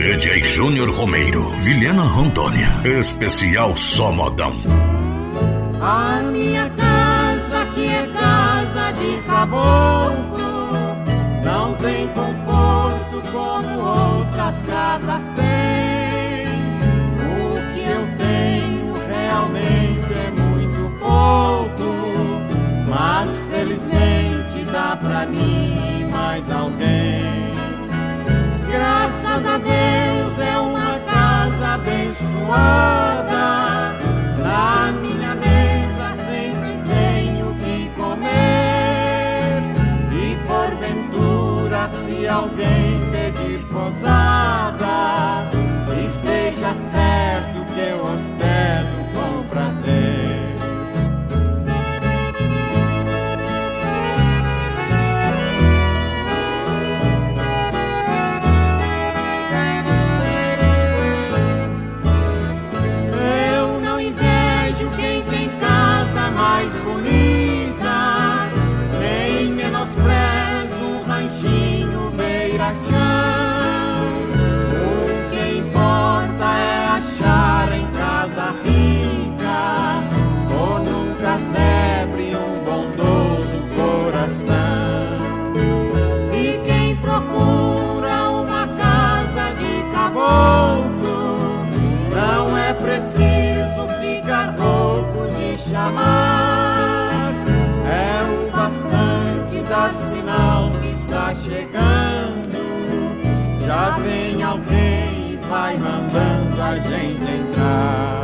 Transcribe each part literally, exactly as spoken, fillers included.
D J Júnior Romeiro, Vilhena, Rondônia. Especial Só Modão. A minha casa que é casa de caboclo não tem conforto como outras casas têm. O que eu tenho realmente é muito pouco, mas felizmente dá pra mim e mais alguém. Graças a Deus é uma casa abençoada. Na minha mesa sempre tenho o que comer. E porventura se alguém pedir posada, esteja certo que eu hospedo com prazer. Mais bonita, nem menosprezo um ranchinho beira-chão. O que importa é achar em casa rica ou num casebre um bondoso coração. E quem procura uma casa de caboclo, não é preciso ficar rouco de chamar. É o bastante dar sinal que está chegando. Já vem alguém e vai mandando a gente entrar.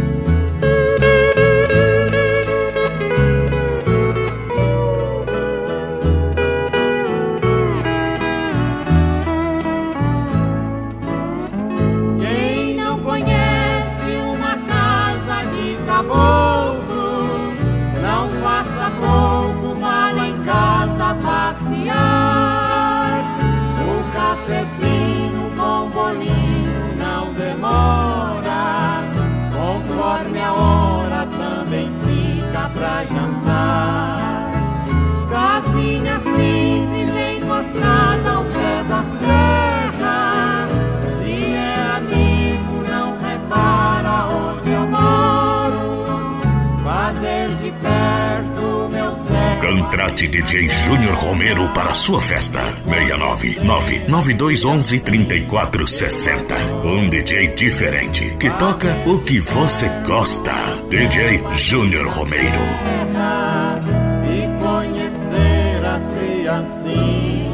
Quem não conhece uma casa de caboclo, não faça pouco, vá lá em casa passear. O cafezinho com bolinho não demora, conforme a hora também fica pra jantar. Casinha simples encostada ao pé da serra, se é amigo não repara onde eu moro, vá ver de perto meu céu. Contrate D J Júnior Romeiro para sua festa. seis nove nove nove dois um um, três quatro seis zero. Um D J diferente que toca o que você gosta. D J Júnior Romeiro. E conhecer as criancinhas.